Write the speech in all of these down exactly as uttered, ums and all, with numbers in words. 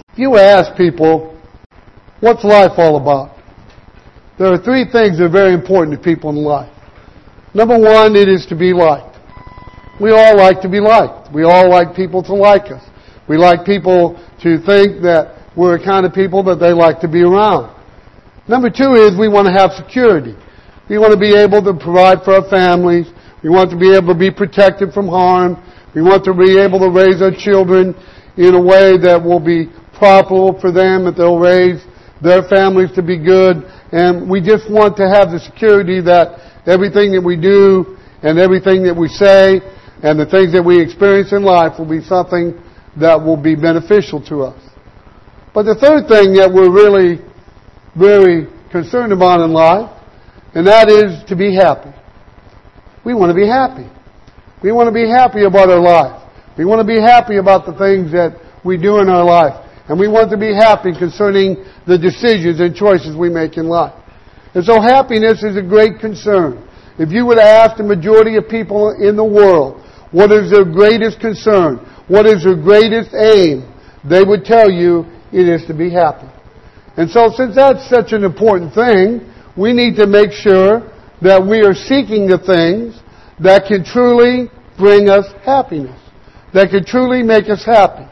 If you ask people, what's life all about? There are three things that are very important to people in life. Number one, it is to be liked. We all like to be liked. We all like people to like us. We like people to think that we're the kind of people that they like to be around. Number two is we want to have security. We want to be able to provide for our families. We want to be able to be protected from harm. We want to be able to raise our children in a way that will be profitable for them, that they'll raise their families to be good. And we just want to have the security that everything that we do and everything that we say and the things that we experience in life will be something that will be beneficial to us. But the third thing that we're really very concerned about in life, and that is to be happy. We want to be happy. We want to be happy about our life. We want to be happy about the things that we do in our life. And we want to be happy concerning the decisions and choices we make in life. And so happiness is a great concern. If you would ask the majority of people in the world, what is their greatest concern? What is their greatest aim? They would tell you it is to be happy. And so since that's such an important thing, we need to make sure that we are seeking the things that can truly bring us happiness, that can truly make us happy.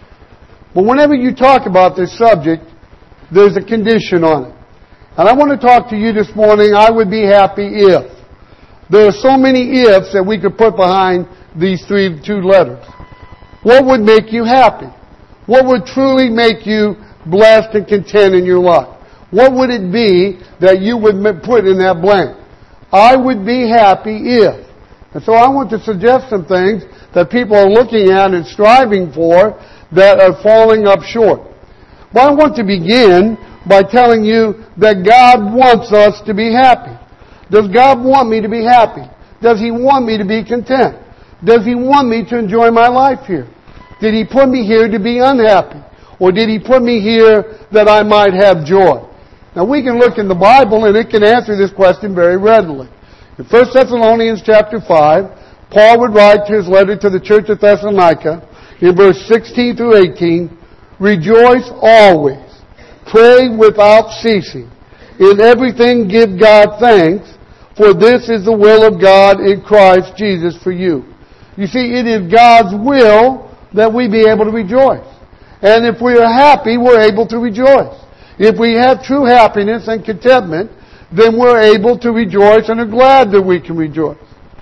But whenever you talk about this subject, there's a condition on it. And I want to talk to you this morning, I would be happy if. There are so many ifs that we could put behind these three, two letters. What would make you happy? What would truly make you blessed and content in your life? What would it be that you would put in that blank? I would be happy if. And so I want to suggest some things that people are looking at and striving for that are falling up short. But I want to begin by telling you that God wants us to be happy. Does God want me to be happy? Does He want me to be content? Does He want me to enjoy my life here? Did He put me here to be unhappy? Or did He put me here that I might have joy? Now we can look in the Bible and it can answer this question very readily. In First Thessalonians chapter five, Paul would write to his letter to the church of Thessalonica in verse sixteen through eighteen, rejoice always, pray without ceasing, in everything give God thanks, for this is the will of God in Christ Jesus for you. You see, it is God's will that we be able to rejoice. And if we are happy, we're able to rejoice. If we have true happiness and contentment, then we're able to rejoice and are glad that we can rejoice.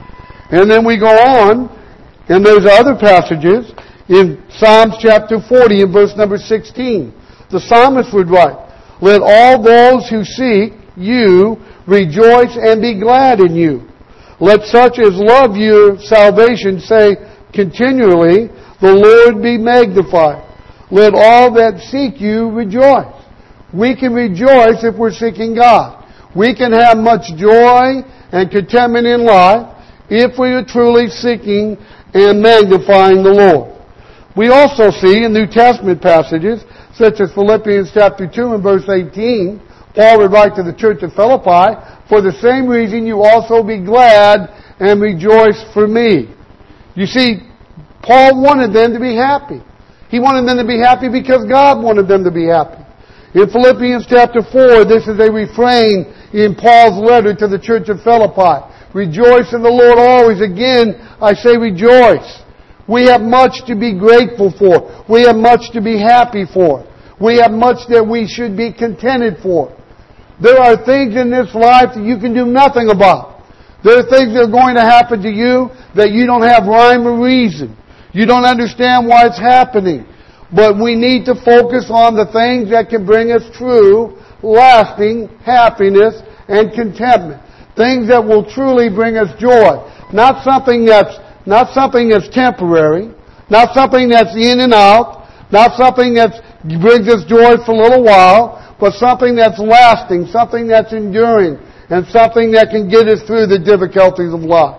And then we go on, and there's other passages in Psalms chapter forty and verse number sixteen. The psalmist would write, let all those who seek you rejoice and be glad in you. Let such as love your salvation say continually, the Lord be magnified. Let all that seek you rejoice. We can rejoice if we're seeking God. We can have much joy and contentment in life if we are truly seeking and magnifying the Lord. We also see in New Testament passages, such as Philippians chapter two and verse eighteen, Paul would write to the church of Philippi, for the same reason you also be glad and rejoice for me. You see, Paul wanted them to be happy. He wanted them to be happy because God wanted them to be happy. In Philippians chapter four, this is a refrain in Paul's letter to the church of Philippi. Rejoice in the Lord always. Again, I say rejoice. We have much to be grateful for. We have much to be happy for. We have much that we should be contented for. There are things in this life that you can do nothing about. There are things that are going to happen to you that you don't have rhyme or reason. You don't understand why it's happening. But we need to focus on the things that can bring us true, lasting happiness and contentment. Things that will truly bring us joy. Not something that's, not something that's temporary. Not something that's in and out. Not something that brings us joy for a little while. But something that's lasting. Something that's enduring. And something that can get us through the difficulties of life.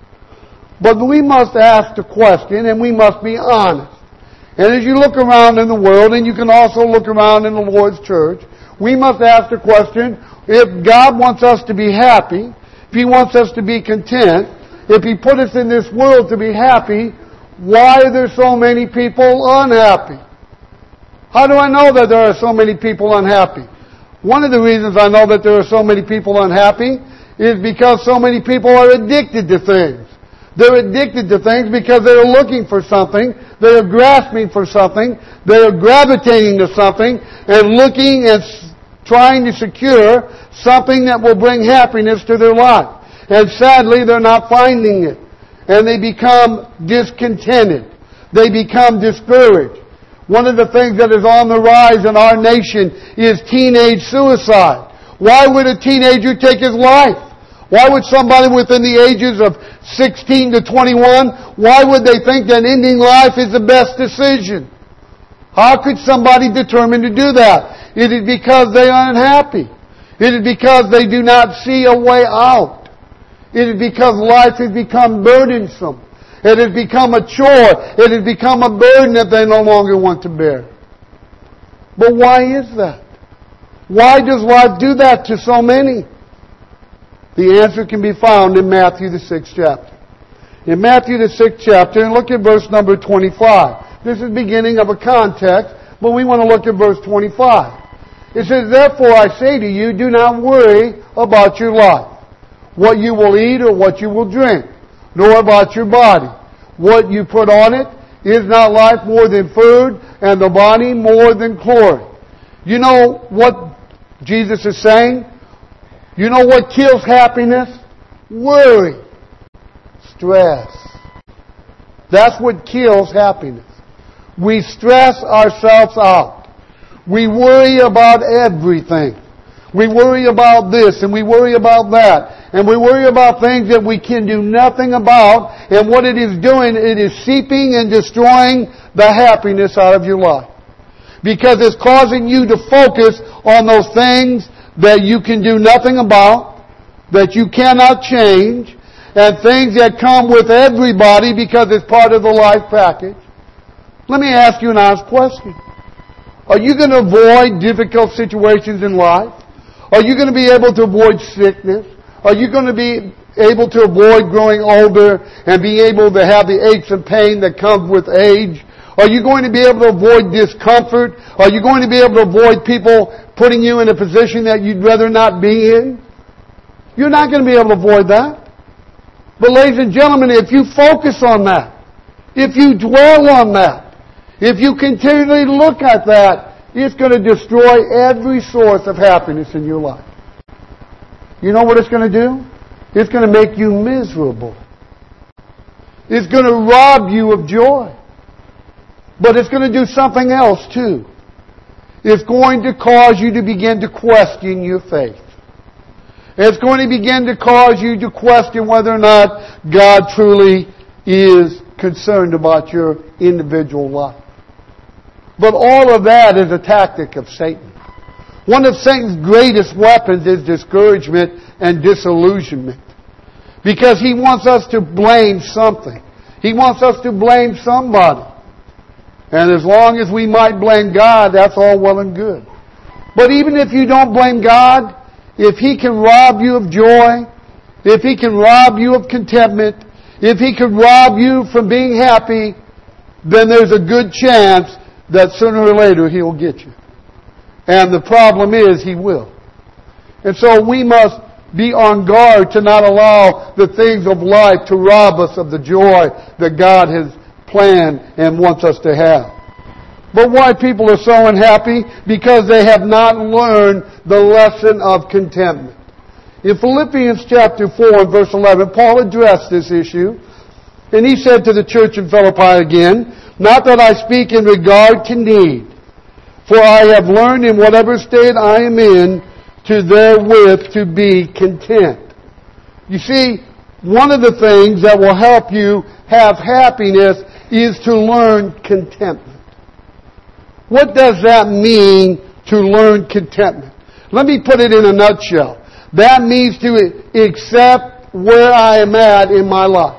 But we must ask the question, and we must be honest. And as you look around in the world, and you can also look around in the Lord's church, we must ask the question, if God wants us to be happy, if He wants us to be content, if He put us in this world to be happy, why are there so many people unhappy? How do I know that there are so many people unhappy? One of the reasons I know that there are so many people unhappy is because so many people are addicted to things. They're addicted to things because they're looking for something, they are grasping for something, they are gravitating to something, and looking and trying to secure something that will bring happiness to their life. And sadly, they're not finding it. And they become discontented. They become discouraged. One of the things that is on the rise in our nation is teenage suicide. Why would a teenager take his life? Why would somebody within the ages of sixteen to twenty-one, why would they think that ending life is the best decision? How could somebody determine to do that? It is because they are unhappy. It is because they do not see a way out. It is because life has become burdensome. It has become a chore. It has become a burden that they no longer want to bear. But why is that? Why does life do that to so many? The answer can be found in Matthew the sixth chapter. In Matthew the sixth chapter, and look at verse number twenty-five. This is the beginning of a context, but we want to look at verse twenty-five. It says, "Therefore I say to you, do not worry about your life, what you will eat or what you will drink, nor about your body, what you put on it. Is not life more than food, and the body more than clothing?" You know what Jesus is saying? You know what kills happiness? Worry. Stress. That's what kills happiness. We stress ourselves out. We worry about everything. We worry about this and we worry about that. And we worry about things that we can do nothing about. And what it is doing, it is seeping and destroying the happiness out of your life. Because it's causing you to focus on those things that you can do nothing about, that you cannot change, and things that come with everybody because it's part of the life package. Let me ask you an honest question. Are you going to avoid difficult situations in life? Are you going to be able to avoid sickness? Are you going to be able to avoid growing older and be able to have the aches and pain that comes with age? Are you going to be able to avoid discomfort? Are you going to be able to avoid people putting you in a position that you'd rather not be in? You're not going to be able to avoid that. But ladies and gentlemen, if you focus on that, if you dwell on that, if you continually look at that, it's going to destroy every source of happiness in your life. You know what it's going to do? It's going to make you miserable. It's going to rob you of joy. But it's going to do something else too. It's going to cause you to begin to question your faith. It's going to begin to cause you to question whether or not God truly is concerned about your individual life. But all of that is a tactic of Satan. One of Satan's greatest weapons is discouragement and disillusionment. Because he wants us to blame something. He wants us to blame somebody. And as long as we might blame God, that's all well and good. But even if you don't blame God, if He can rob you of joy, if He can rob you of contentment, if He can rob you from being happy, then there's a good chance that sooner or later He'll get you. And the problem is He will. And so we must be on guard to not allow the things of life to rob us of the joy that God has planned and wants us to have. But why people are so unhappy? Because they have not learned the lesson of contentment. In Philippians chapter four and verse eleven, Paul addressed this issue, and he said to the church in Philippi again, "Not that I speak in regard to need, for I have learned in whatever state I am in to therewith to be content." You see, one of the things that will help you have happiness is to learn contentment. What does that mean to learn contentment? Let me put it in a nutshell. That means to accept where I am at in my life.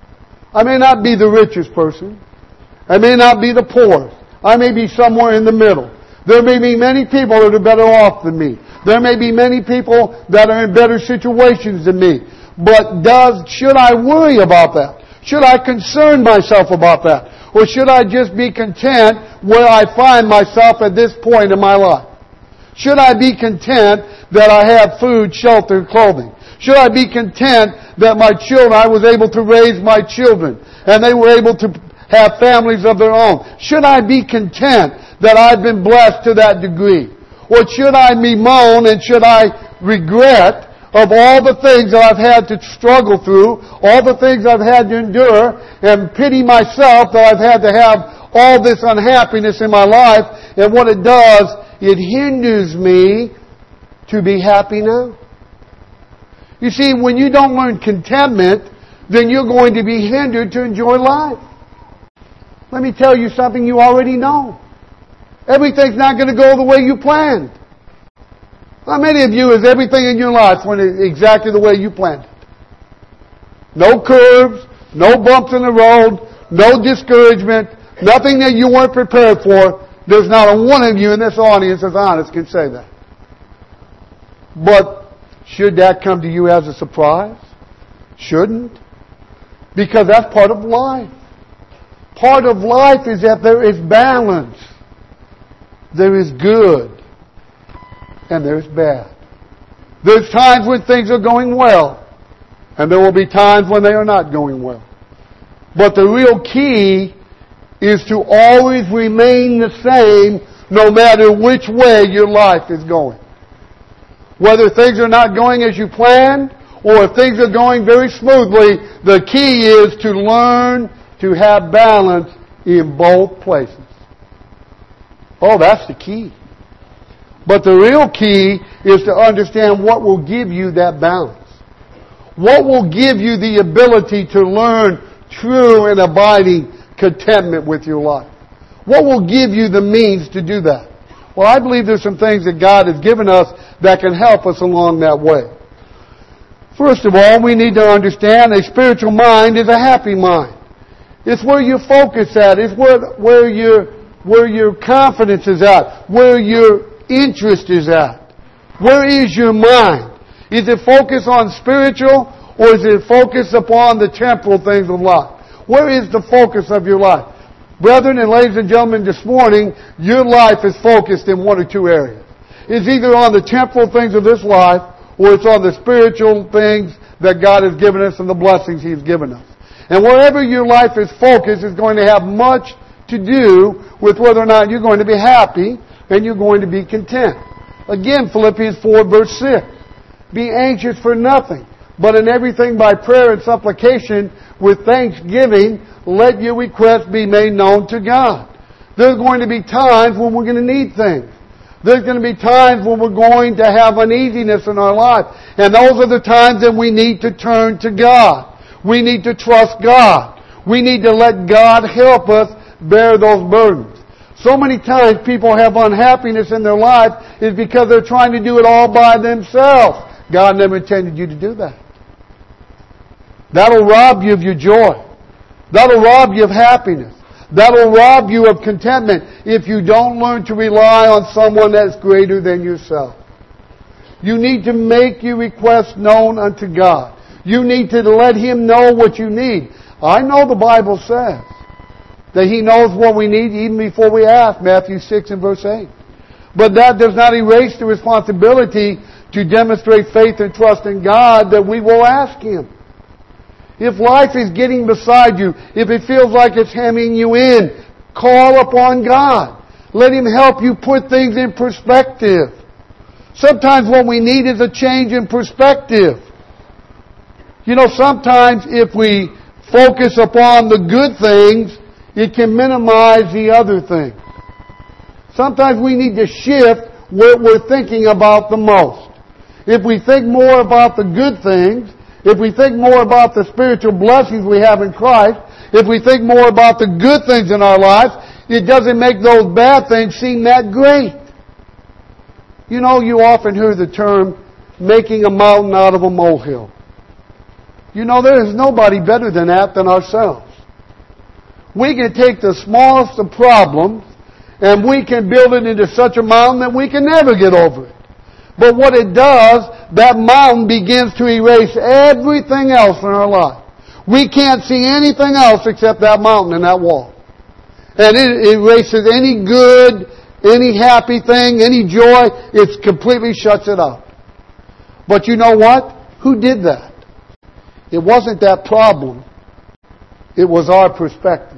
I may not be the richest person. I may not be the poorest. I may be somewhere in the middle. There may be many people that are better off than me. There may be many people that are in better situations than me. But does, should I worry about that? Should I concern myself about that? Or should I just be content where I find myself at this point in my life? Should I be content that I have food, shelter, and clothing? Should I be content that my children, I was able to raise my children and they were able to have families of their own? Should I be content that I've been blessed to that degree? Or should I bemoan and should I regret of all the things that I've had to struggle through, all the things I've had to endure, and pity myself that I've had to have all this unhappiness in my life, and what it does, it hinders me to be happy now? You see, when you don't learn contentment, then you're going to be hindered to enjoy life. Let me tell you something you already know. Everything's not going to go the way you planned. How many of you, is everything in your life went exactly the way you planned it? No curves, no bumps in the road, no discouragement, nothing that you weren't prepared for. There's not a one of you in this audience that's honest can say that. But should that come to you as a surprise? Shouldn't. Because that's part of life. Part of life is that there is balance. There is good. And there's bad. There's times when things are going well. And there will be times when they are not going well. But the real key is to always remain the same no matter which way your life is going. Whether things are not going as you planned or if things are going very smoothly, the key is to learn to have balance in both places. Oh, that's the key. But the real key is to understand what will give you that balance. What will give you the ability to learn true and abiding contentment with your life? What will give you the means to do that? Well, I believe there's some things that God has given us that can help us along that way. First of all, we need to understand a spiritual mind is a happy mind. It's where your focus at. It's where, where your, where your confidence is at. Where your interest is at. Where is your mind? Is it focused on spiritual or is it focused upon the temporal things of life? Where is the focus of your life? Brethren and ladies and gentlemen, this morning, your life is focused in one or two areas. It's either on the temporal things of this life or it's on the spiritual things that God has given us and the blessings He's given us. And wherever your life is focused is going to have much to do with whether or not you're going to be happy and you're going to be content. Again, Philippians four verse six. Be anxious for nothing, but in everything by prayer and supplication with thanksgiving, let your requests be made known to God. There's going to be times when we're going to need things. There's going to be times when we're going to have uneasiness in our life. And those are the times that we need to turn to God. We need to trust God. We need to let God help us bear those burdens. So many times people have unhappiness in their life is because they're trying to do it all by themselves. God never intended you to do that. That'll rob you of your joy. That'll rob you of happiness. That'll rob you of contentment if you don't learn to rely on someone that's greater than yourself. You need to make your requests known unto God. You need to let Him know what you need. I know the Bible says that He knows what we need even before we ask, Matthew six and verse eight. But that does not erase the responsibility to demonstrate faith and trust in God that we will ask Him. If life is getting beside you, if it feels like it's hemming you in, call upon God. Let Him help you put things in perspective. Sometimes what we need is a change in perspective. You know, sometimes if we focus upon the good things, it can minimize the other things. Sometimes we need to shift what we're thinking about the most. If we think more about the good things, if we think more about the spiritual blessings we have in Christ, if we think more about the good things in our lives, it doesn't make those bad things seem that great. You know, you often hear the term, making a mountain out of a molehill. You know, there is nobody better than that than ourselves. We can take the smallest of problems and we can build it into such a mountain that we can never get over it. But what it does, that mountain begins to erase everything else in our life. We can't see anything else except that mountain and that wall. And it erases any good, any happy thing, any joy. It completely shuts it out. But you know what? Who did that? It wasn't that problem. It was our perspective.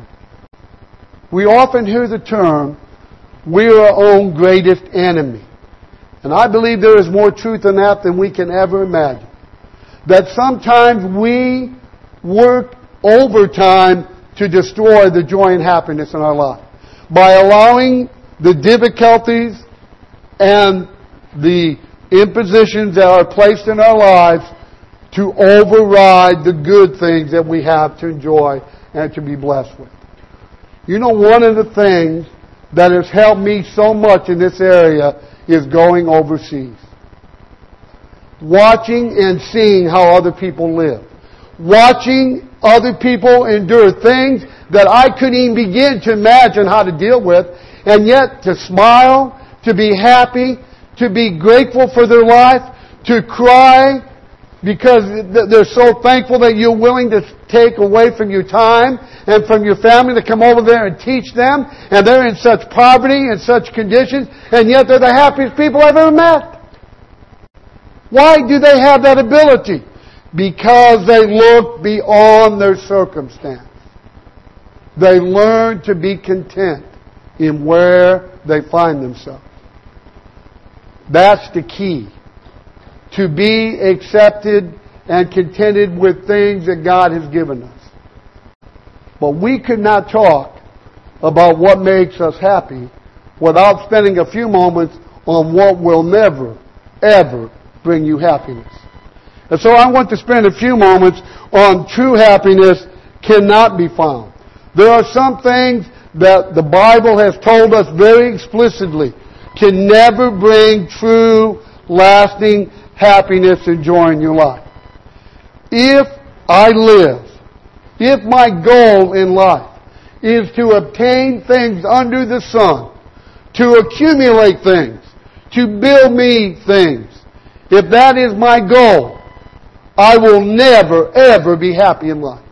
We often hear the term, we're our own greatest enemy. And I believe there is more truth in that than we can ever imagine. That sometimes we work overtime to destroy the joy and happiness in our life. By allowing the difficulties and the impositions that are placed in our lives to override the good things that we have to enjoy and to be blessed with. You know, one of the things that has helped me so much in this area is going overseas. Watching and seeing how other people live. Watching other people endure things that I couldn't even begin to imagine how to deal with, and yet to smile, to be happy, to be grateful for their life, to cry because they're so thankful that you're willing to take away from your time and from your family to come over there and teach them, and they're in such poverty and such conditions, and yet they're the happiest people I've ever met. Why do they have that ability? Because they look beyond their circumstance. They learn to be content in where they find themselves. That's the key. To be accepted and contented with things that God has given us. But we could not talk about what makes us happy without spending a few moments on what will never, ever bring you happiness. And so I want to spend a few moments on true happiness cannot be found. There are some things that the Bible has told us very explicitly can never bring true, lasting happiness and joy in your life. If I live, if my goal in life is to obtain things under the sun, to accumulate things, to build me things, if that is my goal, I will never, ever be happy in life.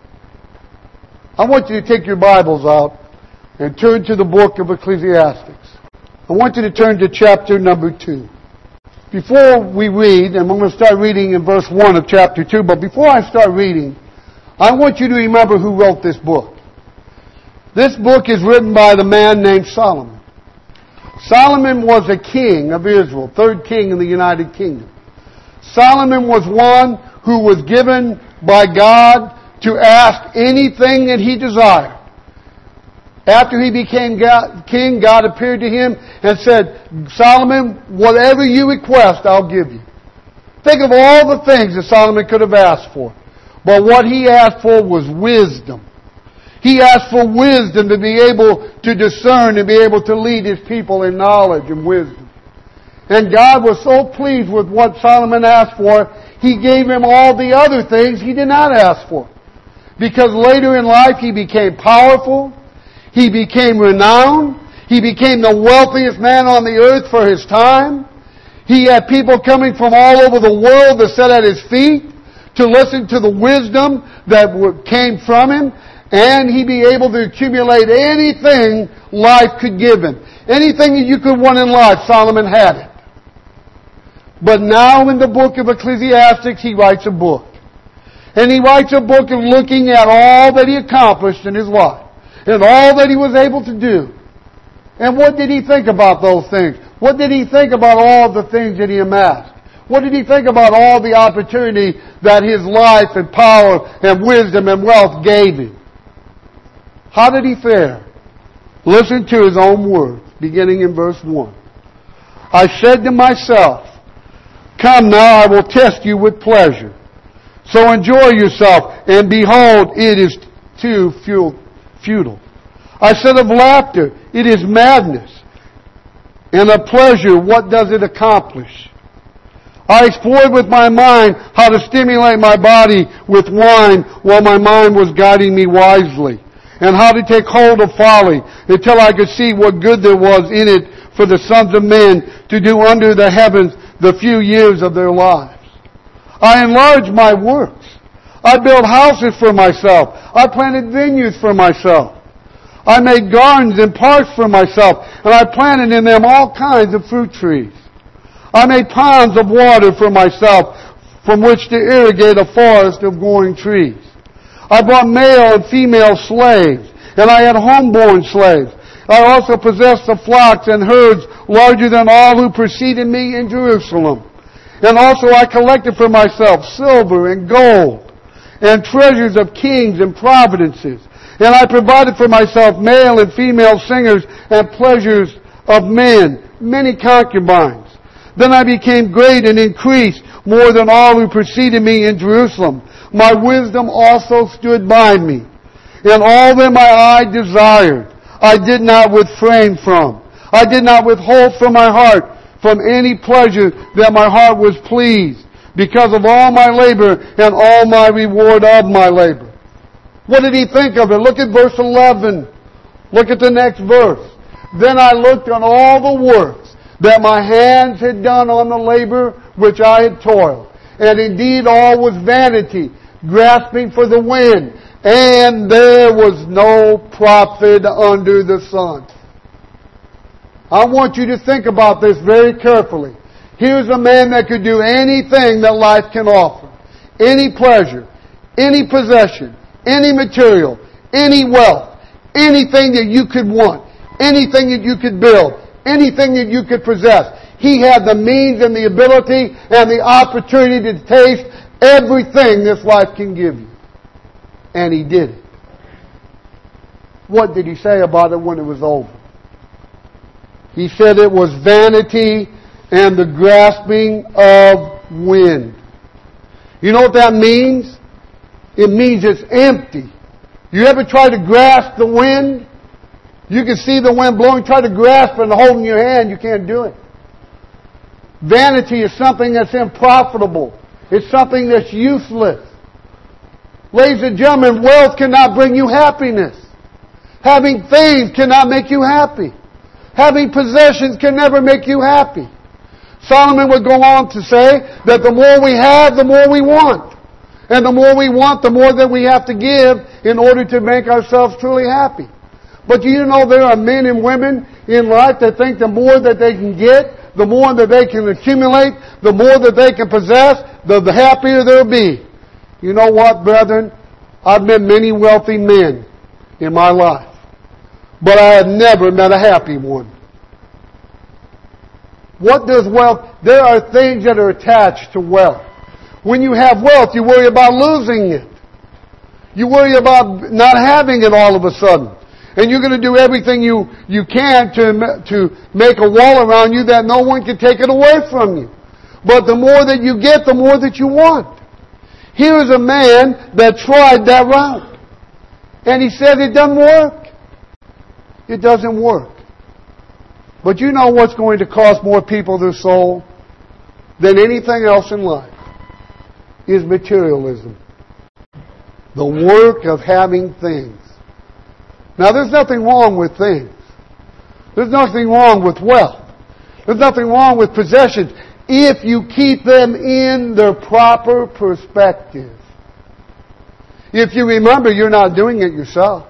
I want you to take your Bibles out and turn to the book of Ecclesiastes. I want you to turn to chapter number two. Before we read, and I'm going to start reading in verse one of chapter two, but before I start reading, I want you to remember who wrote this book. This book is written by the man named Solomon. Solomon was a king of Israel, third king in the United Kingdom. Solomon was one who was given by God to ask anything that he desired. After he became God, king, God appeared to him and said, Solomon, whatever you request, I'll give you. Think of all the things that Solomon could have asked for. But what he asked for was wisdom. He asked for wisdom to be able to discern and be able to lead his people in knowledge and wisdom. And God was so pleased with what Solomon asked for, He gave him all the other things he did not ask for. Because later in life he became powerful, he became renowned, he became the wealthiest man on the earth for his time. He had people coming from all over the world that sat at his feet to listen to the wisdom that came from him, and he be able to accumulate anything life could give him. Anything that you could want in life, Solomon had it. But now in the book of Ecclesiastes, he writes a book. And he writes a book of looking at all that he accomplished in his life, and all that he was able to do. And what did he think about those things? What did he think about all the things that he amassed? What did he think about all the opportunity that his life and power and wisdom and wealth gave him? How did he fare? Listen to his own words, beginning in verse one. I said to myself, come now, I will test you with pleasure. So enjoy yourself, and behold, it is too futile. I said of laughter, it is madness. And of pleasure, what does it accomplish? I explored with my mind how to stimulate my body with wine while my mind was guiding me wisely, and how to take hold of folly until I could see what good there was in it for the sons of men to do under the heavens the few years of their lives. I enlarged my works. I built houses for myself. I planted vineyards for myself. I made gardens and parks for myself, and I planted in them all kinds of fruit trees. I made ponds of water for myself, from which to irrigate a forest of growing trees. I brought male and female slaves, and I had homeborn slaves. I also possessed the flocks and herds larger than all who preceded me in Jerusalem. And also I collected for myself silver and gold, and treasures of kings and providences. And I provided for myself male and female singers and pleasures of men, many concubines. Then I became great and increased more than all who preceded me in Jerusalem. My wisdom also stood by me, and all that my eye desired, I did not refrain from. I did not withhold from my heart from any pleasure that my heart was pleased, because of all my labor and all my reward of my labor. What did he think of it? Look at verse eleven. Look at the next verse. Then I looked on all the works that my hands had done on the labor which I had toiled. And indeed all was vanity, grasping for the wind, and there was no profit under the sun. I want you to think about this very carefully. Here's a man that could do anything that life can offer. Any pleasure, any possession, any material, any wealth, anything that you could want, anything that you could build, anything that you could possess. He had the means and the ability and the opportunity to taste everything this life can give you. And he did it. What did he say about it when it was over? He said it was vanity and the grasping of wind. You know what that means? It means it's empty. You ever try to grasp the wind? You can see the wind blowing. Try to grasp it and hold it in your hand. You can't do it. Vanity is something that's unprofitable. It's something that's useless. Ladies and gentlemen, wealth cannot bring you happiness. Having things cannot make you happy. Having possessions can never make you happy. Solomon would go on to say that the more we have, the more we want. And the more we want, the more that we have to give in order to make ourselves truly happy. But do you know there are men and women in life that think the more that they can get, the more that they can accumulate, the more that they can possess, the, the happier they'll be. You know what, brethren? I've met many wealthy men in my life. But I have never met a happy one. What does wealth... There are things that are attached to wealth. When you have wealth, you worry about losing it. You worry about not having it all of a sudden. And you're going to do everything you, you can to, to make a wall around you that no one can take it away from you. But the more that you get, the more that you want. Here is a man that tried that route. And he said it doesn't work. It doesn't work. But you know what's going to cost more people their soul than anything else in life? Is materialism. The work of having things. Now there's nothing wrong with things. There's nothing wrong with wealth. There's nothing wrong with possessions if you keep them in their proper perspective. If you remember you're not doing it yourself.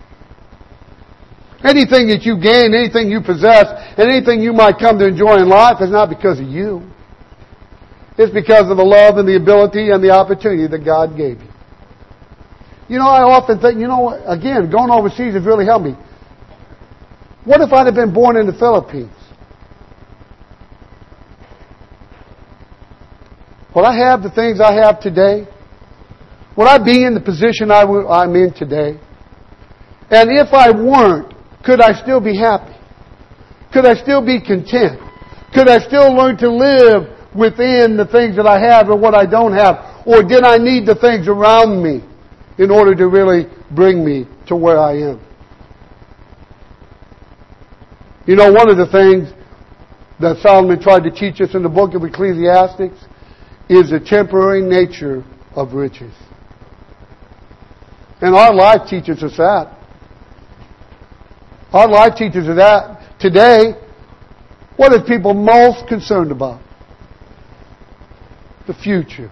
Anything that you gain, anything you possess, and anything you might come to enjoy in life is not because of you. It's because of the love and the ability and the opportunity that God gave you. You know, I often think, you know, again, going overseas has really helped me. What if I'd have been born in the Philippines? Would I have the things I have today? Would I be in the position I w- I'm in today? And if I weren't, could I still be happy? Could I still be content? Could I still learn to live within the things that I have and what I don't have? Or did I need the things around me in order to really bring me to where I am? You know, one of the things that Solomon tried to teach us in the book of Ecclesiastes is the temporary nature of riches. And our life teaches us that. Our life teaches us that. Today, what are people most concerned about? The future.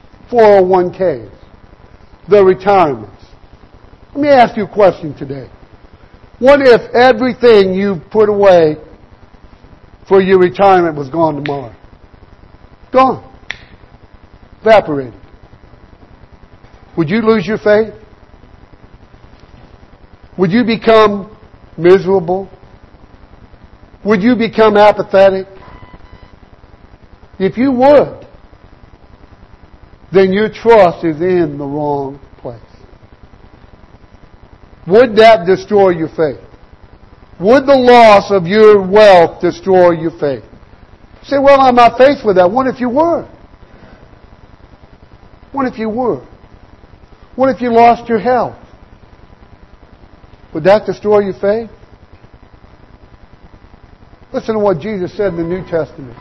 four oh one k's. Their retirements. Let me ask you a question today. What if everything you put away for your retirement was gone tomorrow? Gone. Evaporated. Would you lose your faith? Would you become miserable? Would you become apathetic? If you would, then your trust is in the wrong place. Would that destroy your faith? Would the loss of your wealth destroy your faith? You say, well, I'm not faced with that. What if you were? What if you were? What if you lost your health? Would that destroy your faith? Listen to what Jesus said in the New Testament.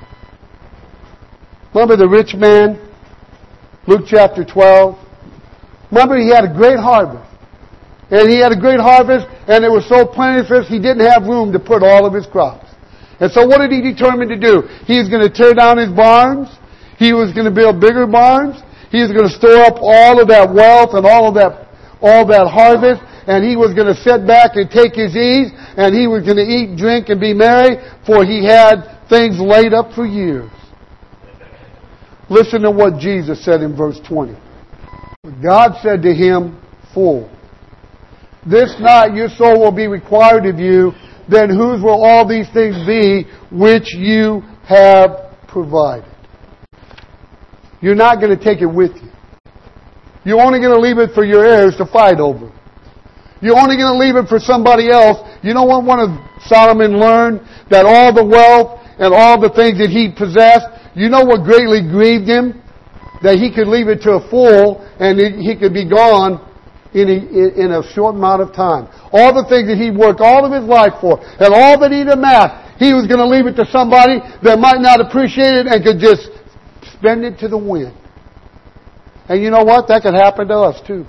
Remember the rich man? Luke chapter twelve. Remember he had a great harvest. And he had a great harvest, and it was so plentiful he didn't have room to put all of his crops. And so what did he determine to do? He was going to tear down his barns. He was going to build bigger barns. He was going to store up all of that wealth and all of that, all that harvest. And he was going to sit back and take his ease. And he was going to eat, drink, and be merry, for he had things laid up for years. Listen to what Jesus said in verse twenty. God said to him, fool, this night your soul will be required of you, then whose will all these things be which you have provided? You're not going to take it with you. You're only going to leave it for your heirs to fight over. You're only going to leave it for somebody else. You know what one of Solomon learned? That all the wealth and all the things that he possessed, you know what greatly grieved him? That he could leave it to a fool and he could be gone in a, in a short amount of time. All the things that he worked all of his life for and all that he'd amassed, he was going to leave it to somebody that might not appreciate it and could just spend it to the wind. And you know what? That could happen to us too.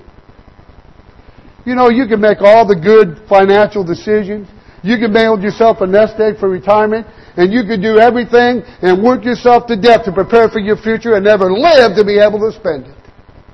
You know, you can make all the good financial decisions. You can build yourself a nest egg for retirement. And you can do everything and work yourself to death to prepare for your future and never live to be able to spend it.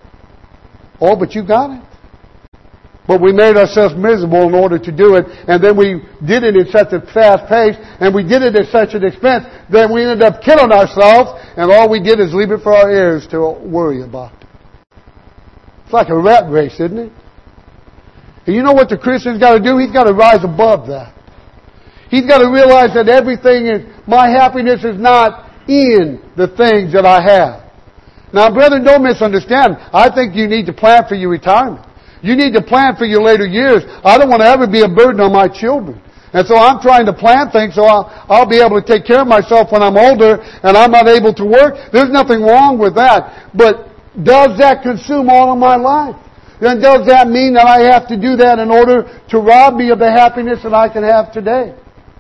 Oh, but you got it. But we made ourselves miserable in order to do it. And then we did it in such a fast pace. And we did it at such an expense that we ended up killing ourselves. And all we did is leave it for our heirs to worry about. It's like a rat race, isn't it? And you know what the Christian's got to do? He's got to rise above that. He's got to realize that everything is, my happiness is not in the things that I have. Now, brethren, don't misunderstand. I think you need to plan for your retirement. You need to plan for your later years. I don't want to ever be a burden on my children. And so I'm trying to plan things so I'll, I'll be able to take care of myself when I'm older and I'm not able to work. There's nothing wrong with that. But does that consume all of my life? Then does that mean that I have to do that in order to rob me of the happiness that I can have today?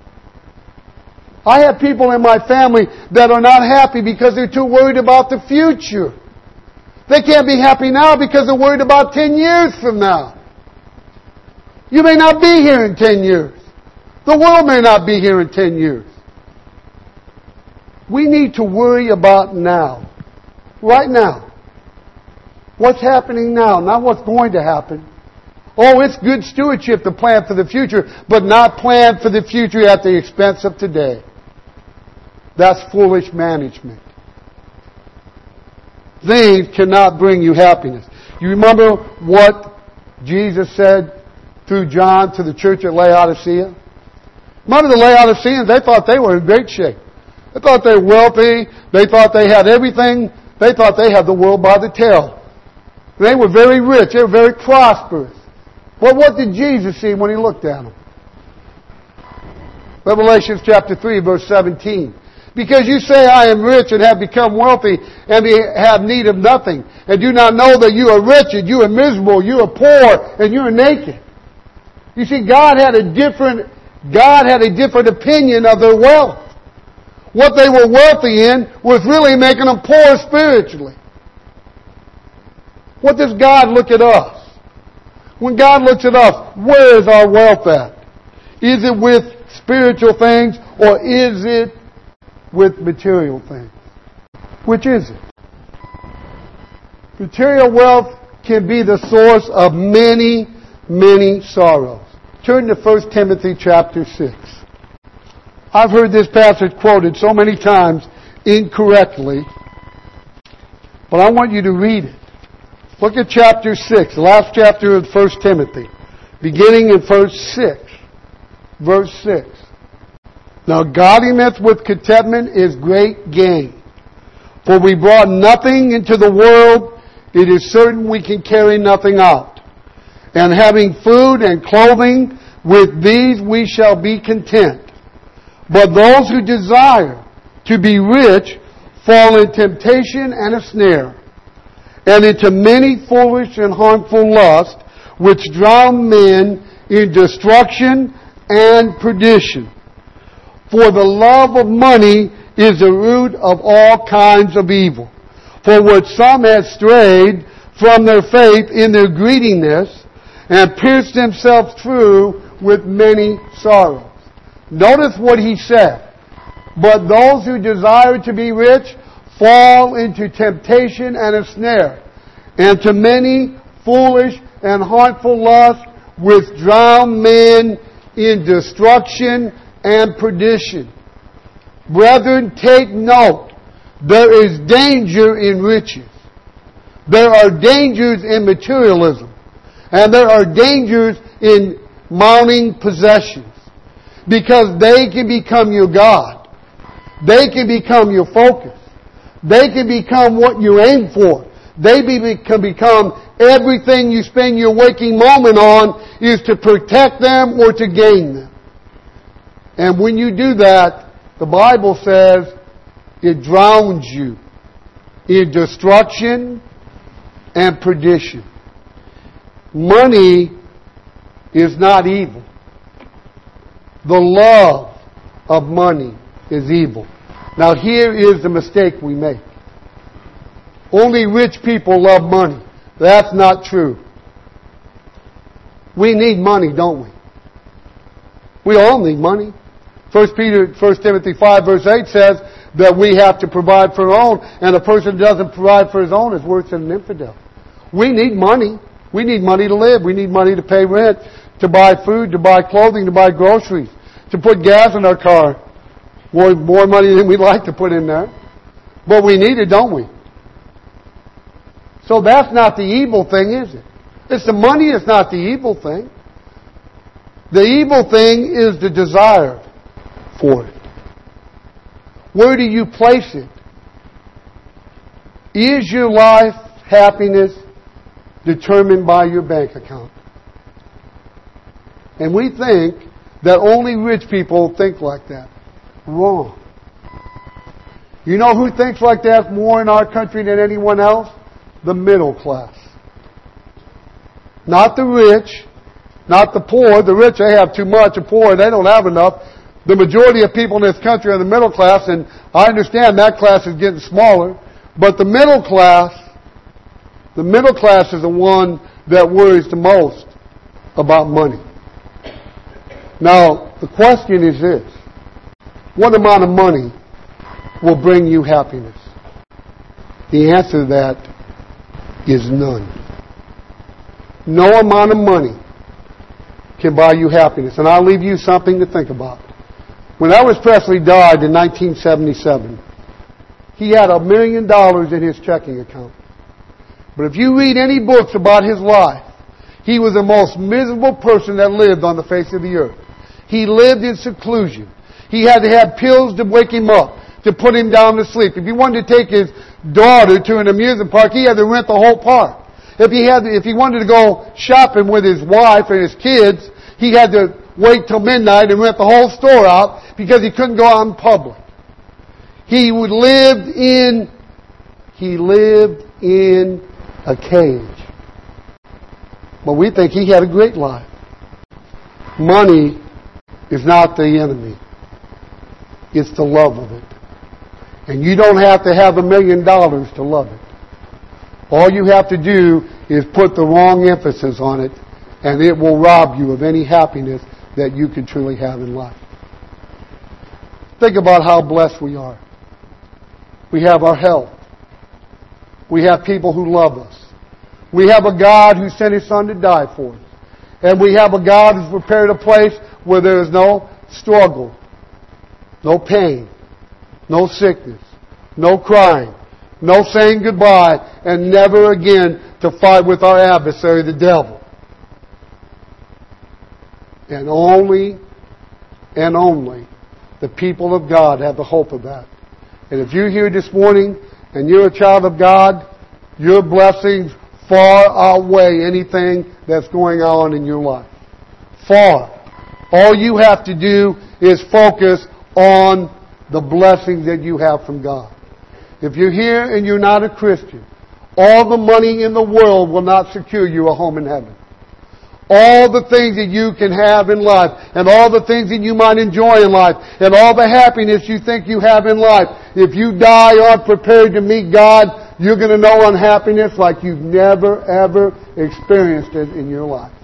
I have people in my family that are not happy because they're too worried about the future. They can't be happy now because they're worried about ten years from now. You may not be here in ten years. The world may not be here in ten years. We need to worry about now. Right now. What's happening now, not what's going to happen. Oh, it's good stewardship to plan for the future, but not plan for the future at the expense of today. That's foolish management. Things cannot bring you happiness. You remember what Jesus said through John to the church at Laodicea? Remember the Laodiceans, they thought they were in great shape. They thought they were wealthy. They thought they had everything. They thought they had the world by the tail. They were very rich. They were very prosperous. Well, what did Jesus see when He looked at them? Revelation chapter three, verse seventeen. Because you say, I am rich and have become wealthy and have need of nothing, and do not know that you are wretched, you are miserable, you are poor, and you are naked. You see, God had a different, God had a different opinion of their wealth. What they were wealthy in was really making them poor spiritually. What does God look at us? When God looks at us, where is our wealth at? Is it with spiritual things or is it with material things? Which is it? Material wealth can be the source of many, many sorrows. Turn to First Timothy chapter six. I've heard this passage quoted so many times incorrectly, but I want you to read it. Look at chapter six, the last chapter of First Timothy, beginning in verse six. Verse six. Now godliness with contentment is great gain. For we brought nothing into the world, it is certain we can carry nothing out. And having food and clothing, with these we shall be content. But those who desire to be rich fall in temptation and a snare, and into many foolish and harmful lusts, which drown men in destruction and perdition. For the love of money is the root of all kinds of evil. For which some have strayed from their faith in their greediness, and pierced themselves through with many sorrows. Notice what he said. But those who desire to be rich fall into temptation and a snare, and to many foolish and harmful lusts, which drown men in destruction and perdition. Brethren, take note. There is danger in riches. There are dangers in materialism. And there are dangers in mounting possessions. Because they can become your God. They can become your focus. They can become what you aim for. They be, can become everything you spend your waking moment on is to protect them or to gain them. And when you do that, the Bible says it drowns you in destruction and perdition. Money is not evil. The love of money is evil. Now here is the mistake we make. Only rich people love money. That's not true. We need money, don't we? We all need money. First Peter, First Timothy five verse eight says that we have to provide for our own, and a person who doesn't provide for his own is worse than an infidel. We need money. We need money to live. We need money to pay rent, to buy food, to buy clothing, to buy groceries, to put gas in our car. More, more money than we'd like to put in there. But we need it, don't we? So that's not the evil thing, is it? It's the money is not the evil thing. The evil thing is the desire for it. Where do you place it? Is your life happiness determined by your bank account? And we think that only rich people think like that. Wrong. You know who thinks like that more in our country than anyone else? The middle class. Not the rich, not the poor. The rich, they have too much. The poor, they don't have enough. The majority of people in this country are the middle class, and I understand that class is getting smaller. But the middle class, the middle class is the one that worries the most about money. Now, the question is this. What amount of money will bring you happiness? The answer to that is none. No amount of money can buy you happiness. And I'll leave you something to think about. When Elvis Presley died in nineteen seventy-seven, he had a million dollars in his checking account. But if you read any books about his life, he was the most miserable person that lived on the face of the earth. He lived in seclusion. He had to have pills to wake him up, to put him down to sleep. If he wanted to take his daughter to an amusement park, he had to rent the whole park. If he had, to, if he wanted to go shopping with his wife and his kids, he had to wait till midnight and rent the whole store out because he couldn't go out in public. He would live in, he lived in a cage. But we think he had a great life. Money is not the enemy. It's the love of it. And you don't have to have a million dollars to love it. All you have to do is put the wrong emphasis on it, and it will rob you of any happiness that you can truly have in life. Think about how blessed we are. We have our health. We have people who love us. We have a God who sent His Son to die for us. And we have a God who's prepared a place where there is no struggle, no pain, no sickness, no crying, no saying goodbye, and never again to fight with our adversary, the devil. And only and only the people of God have the hope of that. And if you're here this morning and you're a child of God, your blessings far outweigh anything that's going on in your life. Far. All you have to do is focus on the blessings that you have from God. If you're here and you're not a Christian, all the money in the world will not secure you a home in heaven. All the things that you can have in life, and all the things that you might enjoy in life, and all the happiness you think you have in life, if you die unprepared to meet God, you're going to know unhappiness like you've never, ever experienced it in your life.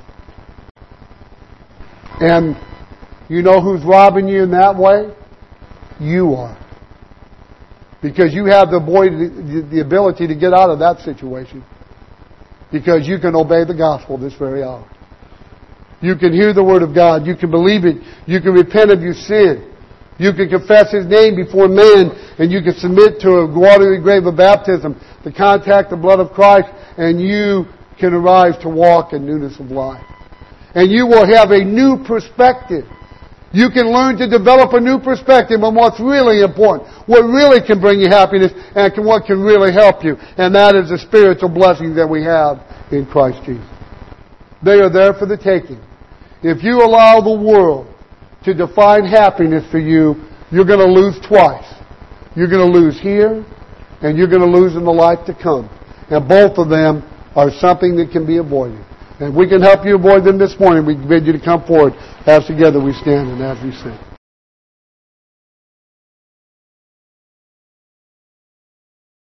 And you know who's robbing you in that way? You are. Because you have the, boy, the ability to get out of that situation. Because you can obey the gospel this very hour. You can hear the Word of God. You can believe it. You can repent of your sin. You can confess His name before men, and you can submit to a watery grave of baptism, to contact the blood of Christ, and you can arise to walk in newness of life. And you will have a new perspective. You can learn to develop a new perspective on what's really important, what really can bring you happiness, and what can really help you. And that is the spiritual blessings that we have in Christ Jesus. They are there for the taking. If you allow the world to define happiness for you, you're going to lose twice. You're going to lose here, and you're going to lose in the life to come. And both of them are something that can be avoided. And if we can help you avoid them this morning, we bid you to come forward as together we stand and as we sing.